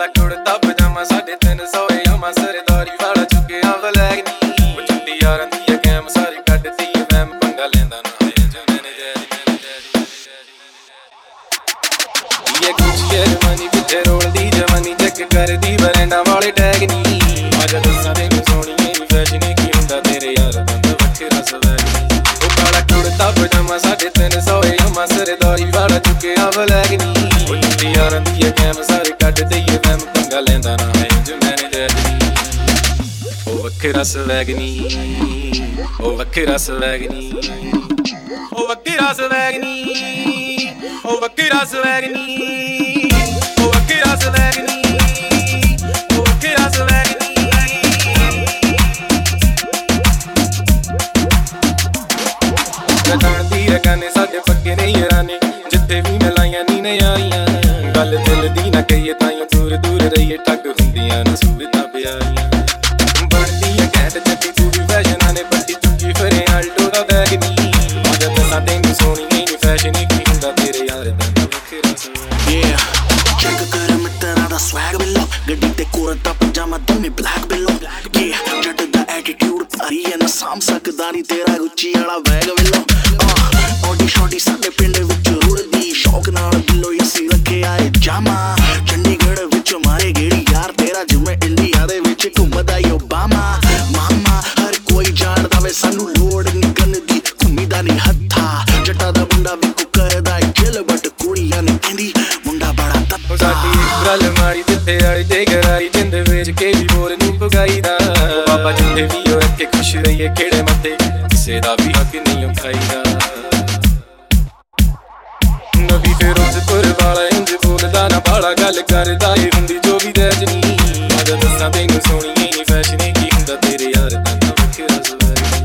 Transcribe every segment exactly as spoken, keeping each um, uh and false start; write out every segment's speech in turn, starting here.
ਕਾਲਾ ਕੁੜਤਾ ਪਜਾਮਾ ਸਾਢੇ ਤਿੰਨ ਸੌ ਆਮਾ ਸਰਦਾਰੀ ਵਾਲਾ ਚੁੱਕਿਆ ਬਲੈਕ ਨੀ ਉਹ ਚੁੱਟੀ ਯਾਰਾਂ ਦੀ ਗੈਮ ਸਾਰੀ ਕੱਢਦੀ ਐ ਵੈਮ ਪੰਗਾ ਲੈਂਦਾ ਨਾ ਹੈ ਜਮਨੇ ਜੈਰੀ ਮੈਨੇ ਜੈਰੀ ਇਹ ਕੁਛ ਹੈ ਜਵਾਨੀ ਪਿੱਛੇ ਰੋਲਦੀ ਜਵਾਨੀ ਚੈੱਕ ਕਰਦੀ ਬਰੈਂਡਾਂ ਵਾਲੇ ਟੈਗ ਨੀ ਆਜਾ ਦੱਸਾਂ ਤੈਨੂੰ ਸੋਹਣੀਏ ਨੀ ਫੈਸ਼ਨ ਕੀ ਹੁੰਦਾ ਤੇਰੇ ਯਾਰ ਦਾ ਵੱਖਰਾ ਸਵੈਗ ਉਹ ਕਾਲਾ ਕੁੜਤਾ ਪਜਾਮਾ ਸਾਢੇ ਤਿੰਨ ਸੌ ਆਮਾ ਸਰਦਾਰੀ ਵਾਲਾ ਚੁੱਕਿਆ ਬਲੈਕ ਨੀ ਉਹ ਚੁੱਟੀ ਯਾਰਾਂ ਦੀ ਗੈਮ ਸਾਰੀ ਕੱਢਦੀ ਐ ਵੈਮ ਪੰਗਾ ਲੈਂਦਾ ਨਾ ਹੈ ਜਮਨੇ ਜੈਰੀ ਉਹ ਵੱਖਰਾ ਸਵੈਗ ਨੀ ਉਹ ਵੱਖਰਾ ਸਵੈਗ ਨੀ ਉਹ ਵੱਖਰਾ ਸਵੈਗ ਨੀ ਉਹ ਵੱਖਰਾ ਸਵੈਗ ਨੀ ਉਹ ਵੱਖਰਾ ਸਵੈਗ ਨੀ ਉਹ ਵੱਖਰਾ ਸਵੈਗ ਨੀ ਕਟਾਂਦੀ ਰਕਾਨੇ ਸਾਡੇ ਪੱਕੇ ਨੇ ਯਾਰਾਨੇ ਜਿੱਥੇ ਵੀ ਮਿਲਾਈਆਂ ਨੀ ਨਿਆਰੀਆਂ ਗੱਲ ਦਿਲ ਦੀ ਨਾ ਕਹੀਏ ਤਾਈਂ ਦੂਰ ਦੂਰ ਰਹੀਏ ਠੱਗ ਹੁੰਦੀਆਂ ਨਾ ਸੁਵਿਧਾ ਪਿਆਰੀਆਂ ਬਣਦੀਆਂ ਘੈਂਟ ਜੱਟੀ ਤੂੰ ਵੀ ਫੈਸ਼ਨਾਂ ਨੇ ਪੱਟੀ ਚੁੱਕੀ ਫਰੇ ਆਲਟੋ ਦਾ ਬੈਗ ਨੀ ਆਜਾ ਦੱਸਾਂ ਤੈਨੂੰ ਸੋਹਣੀਏ ਨੀ ਫੈਸ਼ਨ ਕੀ ਹੁੰਦਾ ਤੇਰੇ ਯਾਰ ਦਾ ਵੱਖਰਾ ਸਵੈਗ ਚੈੱਕ ਕਰ ਮਿੱਤਰਾਂ ਦਾ ਸਵੈਗ ਬਿੱਲੋ ਗੱਡੀ ਤੇ ਕੁੜਤਾ ਪਜਾਮਾ ਦੋਵੇਂ ਬਲੈਕ ਬਿੱਲੋ ਜੱਟ ਦਾ ਐਟੀਟਿਊਡ ਭਾਰੀ ਐ ਨਾ ਸਾਂਭ ਸਕਦਾ ਨੀ ਤੇਰਾ ਗੁੱਚੀ ਵਾਲਾ ਬੈਗ ਬਿੱਲੋ ਓਡੀ ਸ਼ੋਡੀ ਸਾਡੇ ਪਿੰਡ ਵਿੱਚ ਰੁੜਦੀ ਸ਼ੌਕ ਨਾਲ ਬਿੱਲੋ ਅਸੀਂ ਰੱਖਿਆ ਏ ਜਾਮਾ ਚੰਡੀਗੜ੍ਹ ਵਿੱਚ ਮਾਰੇ ਗੇੜੀ ਯਾਰ ਤੇਰਾ ਜਿਵੇਂ ਇੰਡੀਆ ਦੇ ਵਿੱਚ ਘੁੰਮਦਾ ਈ ਓਬਾਮਾ ਮਾਮਾ ਹਰ ਕੋਈ ਜਾਣਦਾ ਵੇ ਸਾਨੂੰ ਲੋੜ ਨੀ ਗਨ ਦੀ ਘੁੰਮੀਦਾ ਨੀ ਹੱਥਾ ਜੱਟਾਂ ਦਾ ਮੁੰਡਾ ਵੀ ਕਰਦਾ ਚਿਲ ਬਟ ਕੁੜੀਆਂ ਨੇ ਕਹਿੰਦੀ ਮੁੰਡਾ ਬੜਾ ਤੱਤਾ ਸਾਡੀ ਗੱਲ ਮਾਰੀ ਜਿੱਥੇ ਵਾਲੀ ਤੇ ਗਰਾਰੀ ਜਿੰਦ ਵੇਚ ਕੇ ਵੀ ਬੋਰ ਨੂੰ ਪਗਾਈਦਾ ਬਾਬਾ ਜਿੱਥੇ ਵੀ ਹੋ ਰੱਖੇ ਖੁਸ਼ ਰਹੀਏ ਖੇੜੇ ਮੱਥੇ ਕਿਸੇ ਦਾ ਵੀ ਹੱਕ ਨਹੀਂ ਉਠਾਈਦਾ ਨਵੀਂ ਫਿਰੋਜ਼ਪੁਰ ਵਾਲਾ ਇੰਜ ਬੋਲਦਾ ਨਾ ਬਾਲਾ ਗੱਲ ਕਰਦਾ ਏ ਹੁੰਦੀ ਜੋ ਵੀ ਦੈਜ ਨੀ ਆਜਾ ਦੱਸਾਂ ਤੈਨੂੰ ਸੋਹਣੀਏ ਨੀ ਫੈਸ਼ਨ ਕੀ ਹੁੰਦਾ ਤੇਰੇ ਯਾਰ ਦਾ ਵੱਖਰਾ ਸਵੈਗ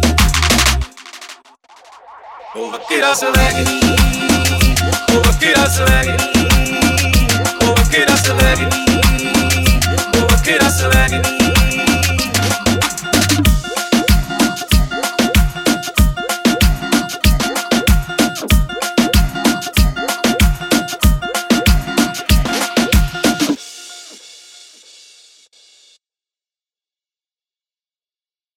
ਉਹ ਵੱਖਰਾ ਸਵੈਗ ਨੀ ਉਹ ਵੱਖਰਾ ਸਵੈਗ ਨੀ ਉਹ ਵੱਖਰਾ ਸਵੈਗ ਨੀ